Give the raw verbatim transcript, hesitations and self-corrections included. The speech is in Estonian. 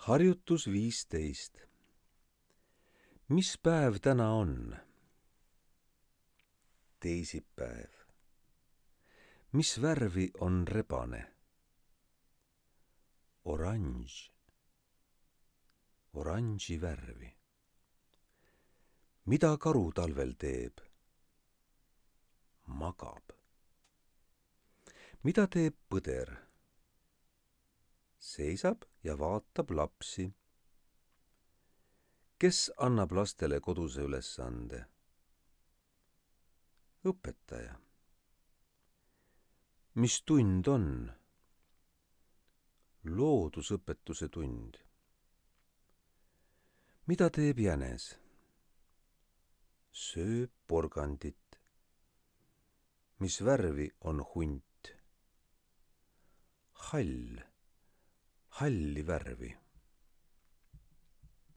Harjutus viisteist. Mis päev täna on? Teisipäev. Mis värvi on rebane? Oranž. Oranži värvi. Mida karu talvel teeb? Magab. Mida teeb põder? Seisab ja vaatab lapsi. Kes annab lastele koduse ülesande? Õpetaja. Mis tund on? Loodusõpetuse tund. Mida teeb jänes? Sööb porgandit. Mis värvi on hunt? Hall. Halli värvi.